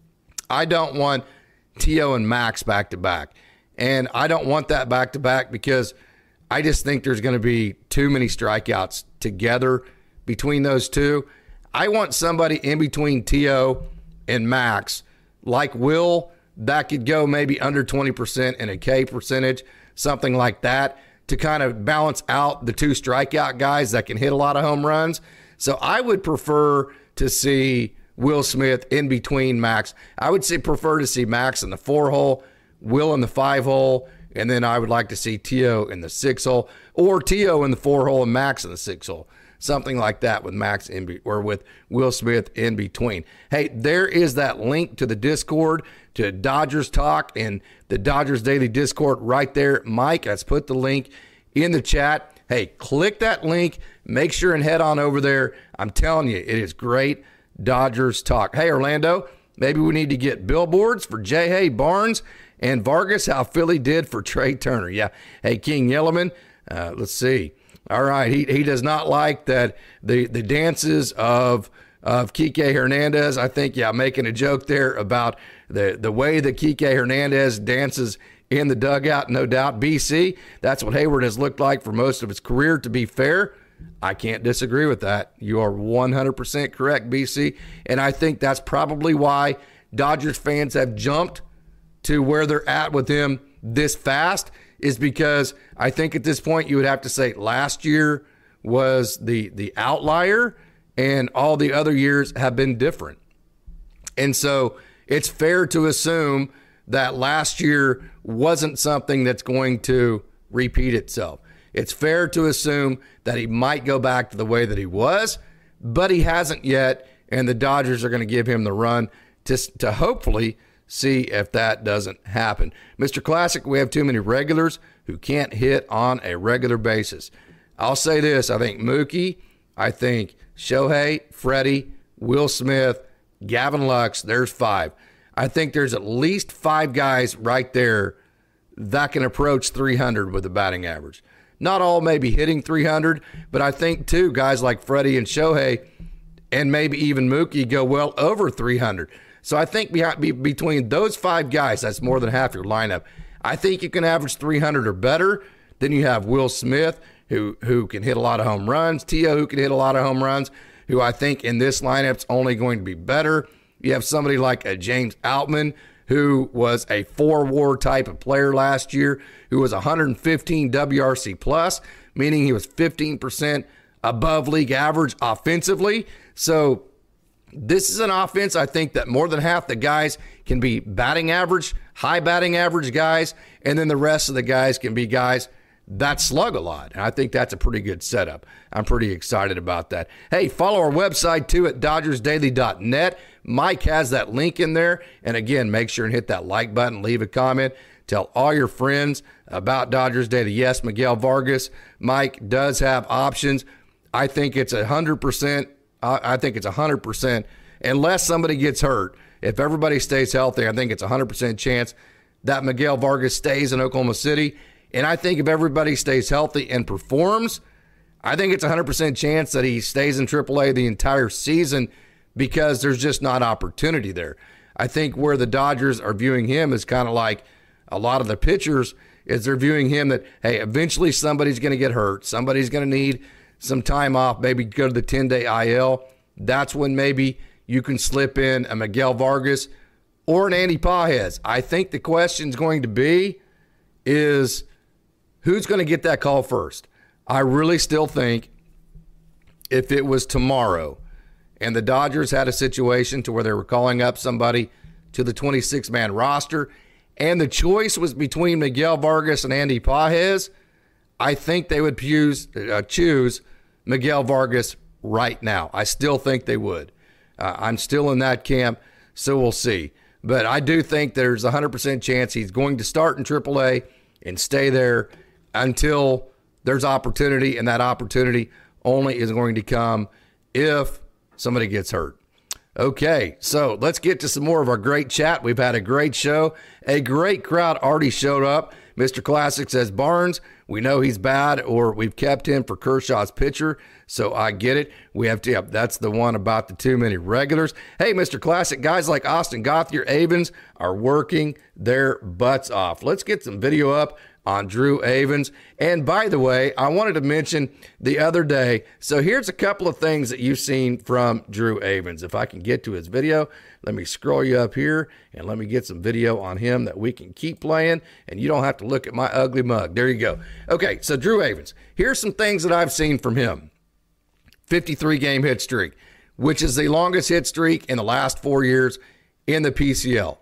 I don't want Tio and Max back-to-back. And I don't want that back-to-back because I just think there's going to be too many strikeouts together between those two. I want somebody in between Tio and Max, like Will, that could go maybe under 20% in a K percentage, something like that, to kind of balance out the two strikeout guys that can hit a lot of home runs. So I would prefer to see Will Smith in between Max. I would prefer to see Max in the 4-hole, Will in the 5-hole, and then I would like to see Tio in the 6-hole, or Tio in the 4-hole and Max in the 6-hole. Something like that with Max or with Will Smith in between. Hey, there is that link to the Discord, to Dodgers Talk and the Dodgers Daily Discord right there. Mike has put the link in the chat. Hey, click that link. Make sure and head on over there. I'm telling you, it is great Dodgers Talk. Hey, Orlando, maybe we need to get billboards for J. Hay, Barnes, and Vargas, how Philly did for Trey Turner. Yeah. Hey, King Yellowman, let's see. All right, he does not like that the dances of Kike Hernandez. I think, making a joke there about the way that Kike Hernandez dances in the dugout, no doubt. BC, that's what Hayward has looked like for most of his career, to be fair. I can't disagree with that. You are 100% correct, BC. And I think that's probably why Dodgers fans have jumped to where they're at with him this fast, is because I think at this point you would have to say last year was the outlier and all the other years have been different. And so it's fair to assume that last year wasn't something that's going to repeat itself. It's fair to assume that he might go back to the way that he was, but he hasn't yet, and the Dodgers are going to give him the run to hopefully see if that doesn't happen. Mr. Classic, we have too many regulars who can't hit on a regular basis. I'll say this. I think Mookie, I think Shohei, Freddie, Will Smith, Gavin Lux, there's 5. I think there's at least 5 guys right there that can approach 300 with a batting average. Not all may be hitting 300, but I think, too, guys like Freddie and Shohei and maybe even Mookie go well over 300. So I think between those 5 guys, that's more than half your lineup. I think you can average 300 or better. Then you have Will Smith, who can hit a lot of home runs. Tio, who can hit a lot of home runs, who I think in this lineup is only going to be better. You have somebody like a James Outman, who was a 4-WAR type of player last year, who was 115 WRC plus, meaning he was 15% above league average offensively. So this is an offense, I think, that more than half the guys can be batting average, high batting average guys, and then the rest of the guys can be guys that slug a lot. And I think that's a pretty good setup. I'm pretty excited about that. Hey, follow our website, too, at DodgersDaily.net. Mike has that link in there. And, again, make sure and hit that like button, leave a comment. Tell all your friends about Dodgers Daily. Yes, Miguel Vargas, Mike, does have options. I think it's 100%. I think it's 100%, unless somebody gets hurt. If everybody stays healthy, I think it's 100% chance that Miguel Vargas stays in Oklahoma City. And I think if everybody stays healthy and performs, I think it's 100% chance that he stays in AAA the entire season, because there's just not opportunity there. I think where the Dodgers are viewing him is kind of like a lot of the pitchers, is they're viewing him that, hey, eventually somebody's going to get hurt. Somebody's going to need some time off, maybe go to the 10-day IL. That's when maybe you can slip in a Miguel Vargas or an Andy Pages. I think the question's going to be is who's going to get that call first. I really still think if it was tomorrow and the Dodgers had a situation to where they were calling up somebody to the 26-man roster and the choice was between Miguel Vargas and Andy Pages, I think they would choose Miguel Vargas right now. I still think they would. I'm still in that camp, so we'll see. But I do think there's a 100% chance he's going to start in AAA and stay there until there's opportunity, and that opportunity only is going to come if somebody gets hurt. Okay, so let's get to some more of our great chat. We've had a great show. A great crowd already showed up. Mr. Classic says, Barnes, we know he's bad, or we've kept him for Kershaw's pitcher, so I get it. We have to, that's the one about the too many regulars. Hey, Mr. Classic, guys like Austin Gauthier, Avens are working their butts off. Let's get some video up on Drew Avens. And by the way, I wanted to mention the other day, so here's a couple of things that you've seen from Drew Avens. If I can get to his video, let me scroll you up here and let me get some video on him that we can keep playing, and you don't have to look at my ugly mug. There you go. Okay, so Drew Avens, here's some things that I've seen from him. 53-game hit streak, which is the longest hit streak in the last 4 years in the PCL.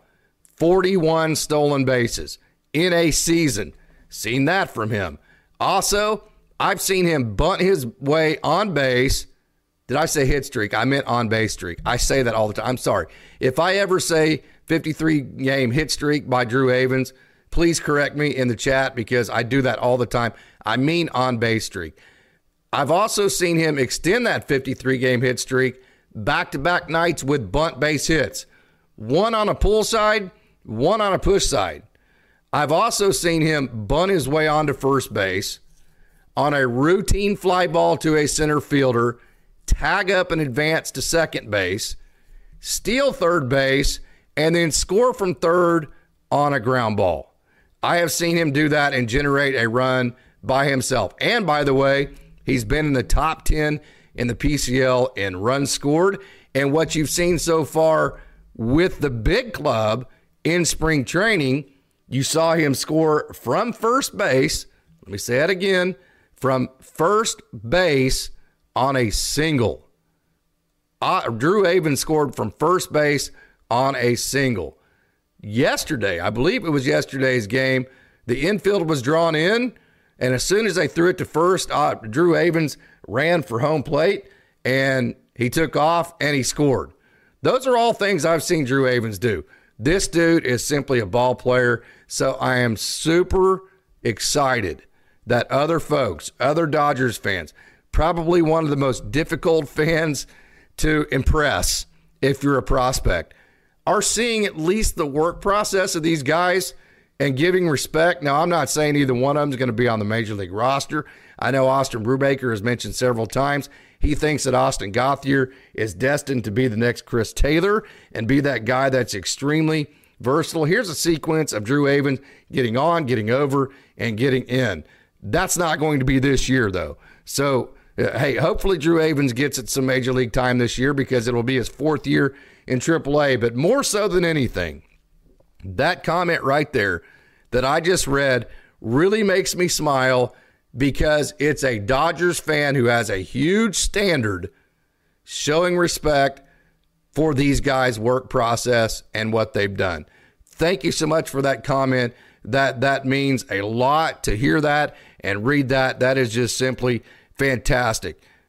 41 stolen bases in a season. Seen that from him. Also, I've seen him bunt his way on base. Did I say hit streak? I meant on base streak. I say that all the time. I'm sorry. If I ever say 53-game hit streak by Drew Avens, please correct me in the chat, because I do that all the time. I mean on base streak. I've also seen him extend that 53-game hit streak back-to-back nights with bunt base hits. One on a pull side, one on a push side. I've also seen him bunt his way onto first base on a routine fly ball to a center fielder, tag up and advance to second base, steal third base, and then score from third on a ground ball. I have seen him do that and generate a run by himself. And by the way, he's been in the top 10 in the PCL in runs scored. And what you've seen so far with the big club in spring training, you saw him score from first base. Let me say it again, from first base on a single. Drew Avens scored from first base on a single. Yesterday, I believe it was yesterday's game, the infield was drawn in, and as soon as they threw it to first, Drew Avens ran for home plate, and he took off, and he scored. Those are all things I've seen Drew Avens do. This dude is simply a ball player, so I am super excited that other folks, other Dodgers fans, probably one of the most difficult fans to impress if you're a prospect, are seeing at least the work process of these guys and giving respect. Now, I'm not saying either one of them is going to be on the Major League roster. I know Austin Brubaker has mentioned several times he thinks that Austin Gauthier is destined to be the next Chris Taylor and be that guy that's extremely versatile. Here's a sequence of Drew Avens getting on, getting over, and getting in. That's not going to be this year, though. So, hey, hopefully Drew Avens gets it some Major League time this year, because it will be his 4th year in AAA. But more so than anything, that comment right there that I just read really makes me smile, because it's a Dodgers fan who has a huge standard showing respect for these guys' work process and what they've done. Thank you so much for that comment. That means a lot to hear that and read that. That is just simply fantastic.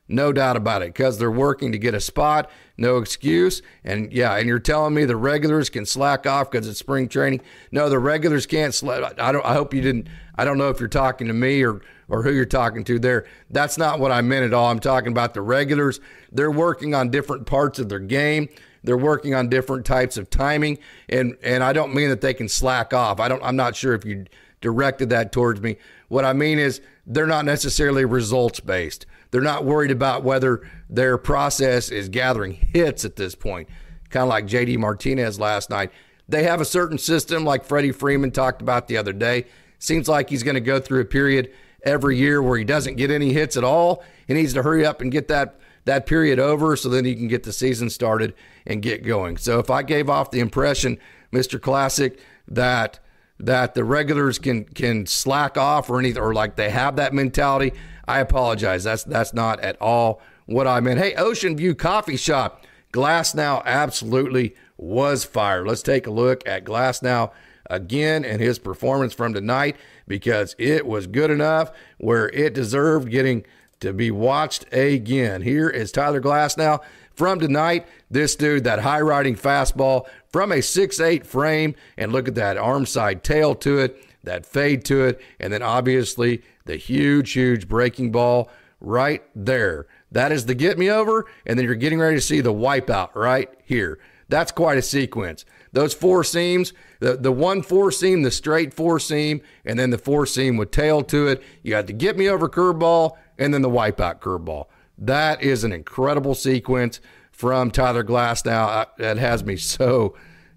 No doubt about it, because they're working to get a spot. No excuse. And yeah, and you're telling me the regulars can slack off because it's spring training? No, the regulars can't slack. I hope you didn't. I don't know if you're talking to me or who you're talking to there. That's not what I meant at all. I'm talking about the regulars. They're working on different parts of their game. They're working on different types of timing, and I don't mean that they can slack off. I'm not sure if you directed that towards me. What I mean is they're not necessarily results based. They're not worried about whether their process is gathering hits at this point, kind of like JD Martinez last night. They have a certain system like Freddie Freeman talked about the other day. Seems like he's going to go through a period every year where he doesn't get any hits at all. He needs to hurry up and get that period over so then he can get the season started and get going. So if I gave off the impression, Mr. Classic, that the regulars can slack off or anything, or like they have that mentality, I apologize. That's not at all what I meant. Hey, Ocean View Coffee Shop, Glasnow absolutely was fire. Let's take a look at Glasnow again and his performance from tonight, because it was good enough where it deserved getting to be watched again. Here is Tyler Glasnow from tonight. This dude, that high-riding fastball from a 6'8 frame, and look at that arm side tail to it, that fade to it, and then obviously the huge breaking ball right there. That is the get me over, and then you're getting ready to see the wipeout right here. That's quite a sequence. Those four seams, the one four seam, the straight four seam, and then the four seam with tail to it. You got the get me over curveball, and then the wipeout curveball. That is an incredible sequence from Tyler Glasnow. That has me so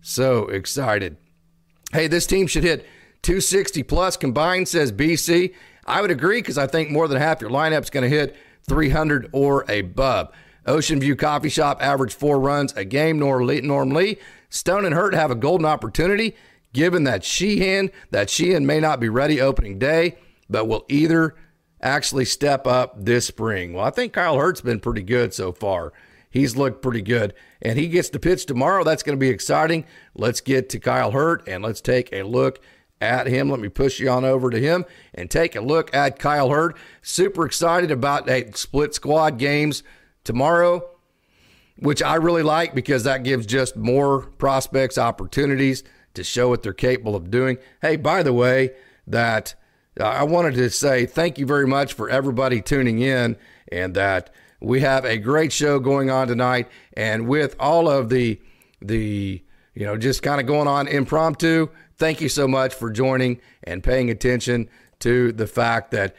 excited. Hey, this team should hit 260 plus combined, says BC. I would agree, because I think more than half your lineup's going to hit 300 or above. Ocean View Coffee Shop averaged 4 runs a game normally. Stone and Hurt have a golden opportunity, given that Sheehan may not be ready opening day, but will either actually step up this spring. Well, I think Kyle Hurt's been pretty good so far. He's looked pretty good, and he gets to pitch tomorrow. That's going to be exciting. Let's get to Kyle Hurt, and let's take a look at him. Let me push you on over to him and take a look at Kyle Hurt. Super excited about split squad games tomorrow, which I really like, because that gives just more prospects opportunities to show what they're capable of doing. Hey, by the way, that I wanted to say thank you very much for everybody tuning in, and that we have a great show going on tonight. And with all of the just kind of going on impromptu, thank you so much for joining and paying attention to the fact that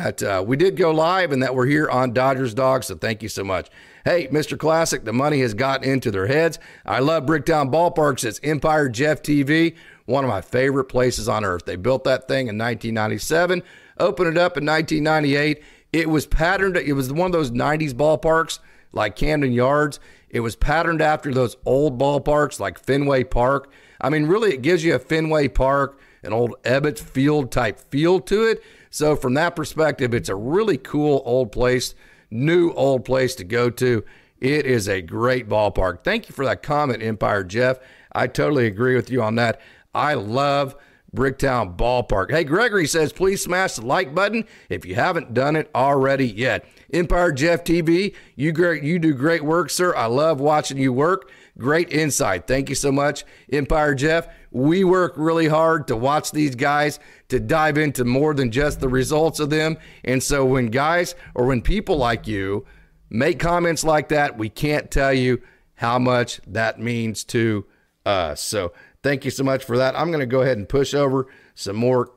we did go live and that we're here on Dodgers Dogs. So thank you so much. Hey, Mr. Classic, the money has gotten into their heads. I love Bricktown Ballpark. It's Empire Jeff TV, one of my favorite places on earth. They built that thing in 1997, opened it up in 1998. It was patterned. It was one of those 90s ballparks like Camden Yards. It was patterned after those old ballparks like Fenway Park. I mean, really, it gives you a Fenway Park, an old Ebbets Field type feel to it. So from that perspective, it's a really cool old place, new old place to go to. It is a great ballpark. Thank you for that comment, Empire Jeff. I totally agree with you on that. I love Bricktown Ballpark. Hey, Gregory says, please smash the like button if you haven't done it already yet. Empire Jeff TV, you do great work, sir. I love watching you work. Great insight. Thank you so much, Empire Jeff. We work really hard to watch these guys, to dive into more than just the results of them. And so when guys or when people like you make comments like that, we can't tell you how much that means to us. So thank you so much for that. I'm going to go ahead and push over some more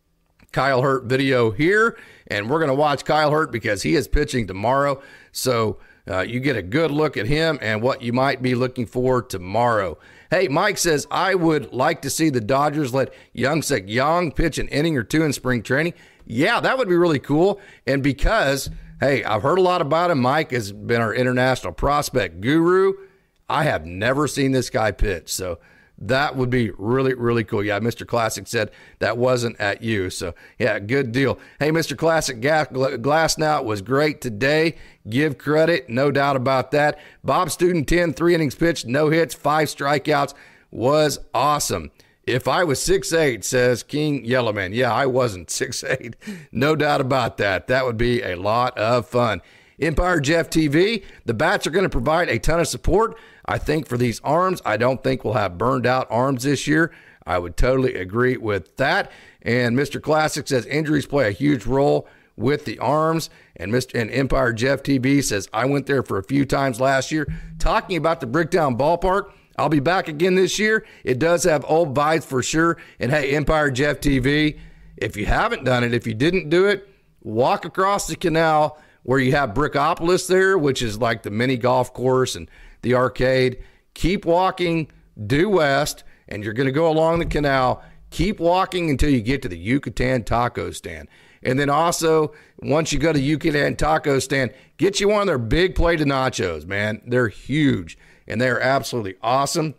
Kyle Hurt video here, and we're going to watch Kyle Hurt because he is pitching tomorrow. So you get a good look at him and what you might be looking for tomorrow. Hey, Mike says, I would like to see the Dodgers let Youngsik Yang pitch an inning or two in spring training. Yeah, that would be really cool. And because, hey, I've heard a lot about him. Mike has been our international prospect guru. I have never seen this guy pitch. So that would be really, really cool. Yeah, Mr. Classic said that wasn't at you. So, yeah, good deal. Hey, Mr. Classic, Glasnow was great today. Give credit, no doubt about that. Bob Student, 10, 3 innings pitched, no hits, 5 strikeouts, was awesome. If I was 6'8", says King Yellowman. Yeah, I wasn't 6'8". No doubt about that. That would be a lot of fun. Empire Jeff TV, the bats are going to provide a ton of support, I think, for these arms. I don't think we'll have burned out arms this year. I would totally agree with that. And Mr. Classic says injuries play a huge role with the arms. And Empire Jeff TV says, I went there for a few times last year. Talking about the Bricktown Ballpark, I'll be back again this year. It does have old vibes for sure. And hey, Empire Jeff TV, if you haven't done it, if you didn't do it, walk across the canal where you have Brickopolis there, which is like the mini golf course and the arcade. Keep walking due west, and you're going to go along the canal. Keep walking until you get to the Yucatan Taco Stand. And then also, once you go to Yucatan Taco Stand, get you one of their big plate of nachos, man. They're huge, and they're absolutely awesome.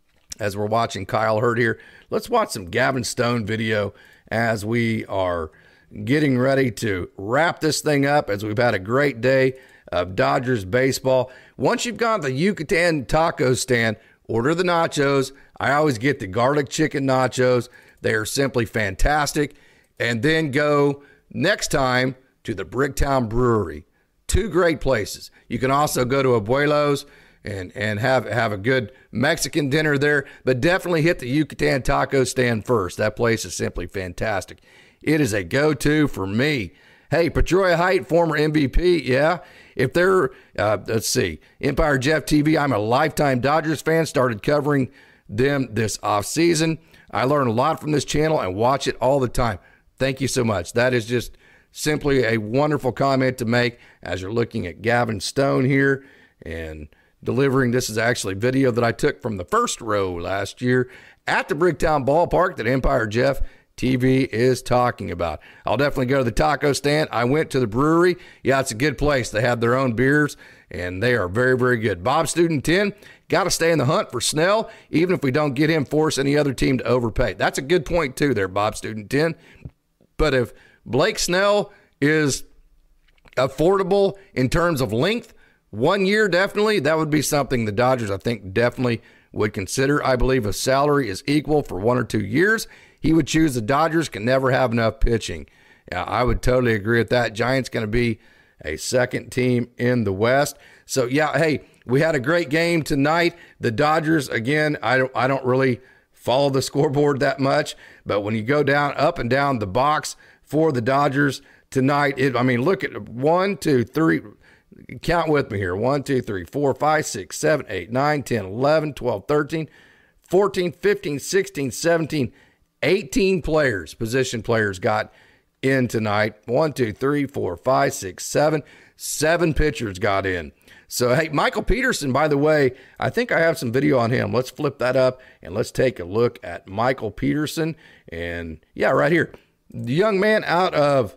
As we're watching Kyle Hurt here, let's watch some Gavin Stone video as we are getting ready to wrap this thing up, as we've had a great day of Dodgers baseball. Once you've gone to the Yucatan Taco Stand, order the nachos. I always get the garlic chicken nachos. They are simply fantastic. And then go next time to the Bricktown Brewery. Two great places. You can also go to Abuelo's and have a good Mexican dinner there, but definitely hit the Yucatan Taco Stand first. That place is simply fantastic. It is a go-to for me. Hey, Petroria Height, former MVP, yeah. If they're, let's see, Empire Jeff TV, I'm a lifetime Dodgers fan, started covering them this offseason. I learn a lot from this channel and watch it all the time. Thank you so much. That is just simply a wonderful comment to make as you're looking at Gavin Stone here and delivering. This is actually video that I took from the first row last year at the Bricktown Ballpark that Empire Jeff TV is talking about. I'll definitely go to the taco stand. I went to the brewery. Yeah, it's a good place. They have their own beers, and they are very, very good. Bob Student 10, got to stay in the hunt for Snell, even if we don't get him, force any other team to overpay. That's a good point, too, there, Bob Student 10. But if Blake Snell is affordable in terms of length, 1 year definitely, that would be something the Dodgers, I think, definitely would consider. I believe if salary is equal for 1 or 2 years, he would choose the Dodgers. Can never have enough pitching. Yeah, I would totally agree with that. Giants going to be a second team in the West. So, yeah, hey, we had a great game tonight. The Dodgers, again, I don't really follow the scoreboard that much, but when you go down, up and down the box for the Dodgers tonight, look at 1, 2, 3, count with me here. 1, 2, 3, 4, 5, 6, 7, 8, 9, 10, 11, 12, 13, 14, 15, 16, 17, 18 players, position players got in tonight. 1, 2, 3, 4, 5, 6, 7. 7 pitchers got in. So, hey, Michael Peterson, by the way, I think I have some video on him. Let's flip that up and let's take a look at Michael Peterson. And, yeah, right here. The young man out of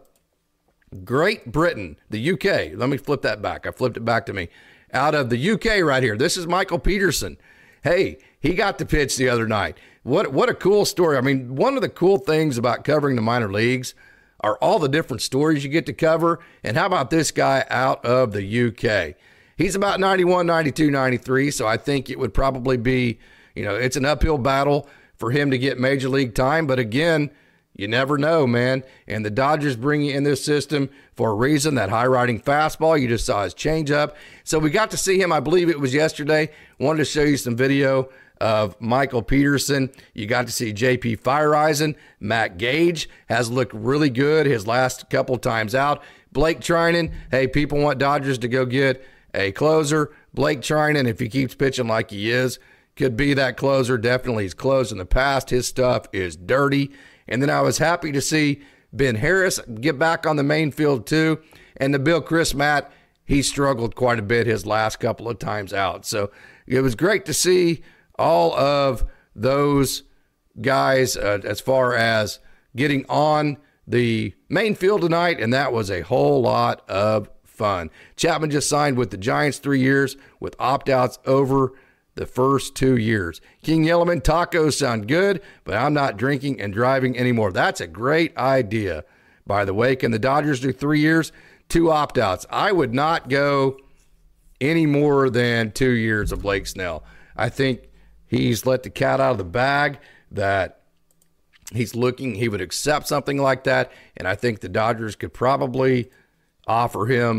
Great Britain, the UK. Let me flip that back. I flipped it back to me. Out of the UK right here. This is Michael Peterson. Hey, he got the pitch the other night. What a cool story. I mean, one of the cool things about covering the minor leagues are all the different stories you get to cover. And how about this guy out of the UK? He's about 91, 92, 93, so I think it would probably be, it's an uphill battle for him to get major league time. But again, you never know, man. And the Dodgers bring you in this system for a reason, that high-riding fastball. You just saw his changeup. So we got to see him, I believe it was yesterday. Wanted to show you some video of Michael Peterson. You got to see JP Feyereisen. Matt Gage has looked really good his last couple times out. Blake Trinan, hey, people want Dodgers to go get a closer. Blake Trinan, if he keeps pitching like he is, could be that closer. Definitely he's closed in the past. His stuff is dirty. And then I was happy to see Ben Harris get back on the main field too. And the Bill Chris Matt, he struggled quite a bit his last couple of times out. So it was great to see all of those guys as far as getting on the main field tonight, and that was a whole lot of fun. Chapman just signed with the Giants 3 years with opt-outs over the first 2 years. King Yellowman, tacos sound good, but I'm not drinking and driving anymore. That's a great idea, by the way. Can the Dodgers do 3 years, 2 opt-outs? I would not go any more than 2 years of Blake Snell. I think he's let the cat out of the bag, that he would accept something like that, and I think the Dodgers could probably offer him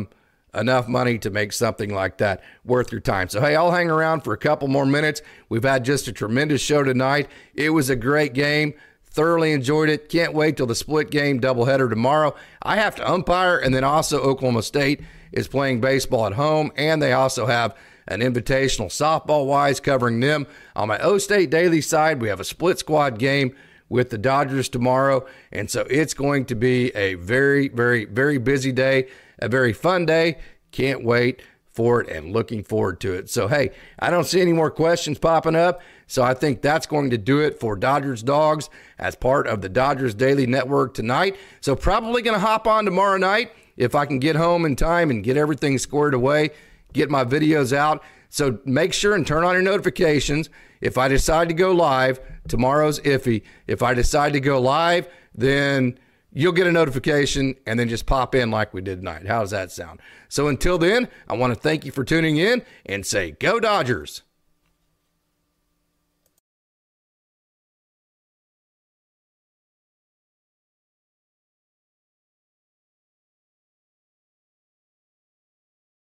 enough money to make something like that worth your time. So, hey, I'll hang around for a couple more minutes. We've had just a tremendous show tonight. It was a great game. Thoroughly enjoyed it. Can't wait till the split game doubleheader tomorrow. I have to umpire, and then also Oklahoma State is playing baseball at home, and they also have an invitational softball-wise covering them. On my O-State Daily side, we have a split squad game with the Dodgers tomorrow, and so it's going to be a very, very, very busy day, a very fun day. Can't wait for it and looking forward to it. So, hey, I don't see any more questions popping up, so I think that's going to do it for Dodgers Dogs as part of the Dodgers Daily Network tonight. So probably going to hop on tomorrow night if I can get home in time and get everything squared away, get my videos out. So make sure and turn on your notifications. If I decide to go live, tomorrow's iffy. If I decide to go live, then you'll get a notification and then just pop in like we did tonight. How does that sound? So until then, I want to thank you for tuning in and say, go Dodgers.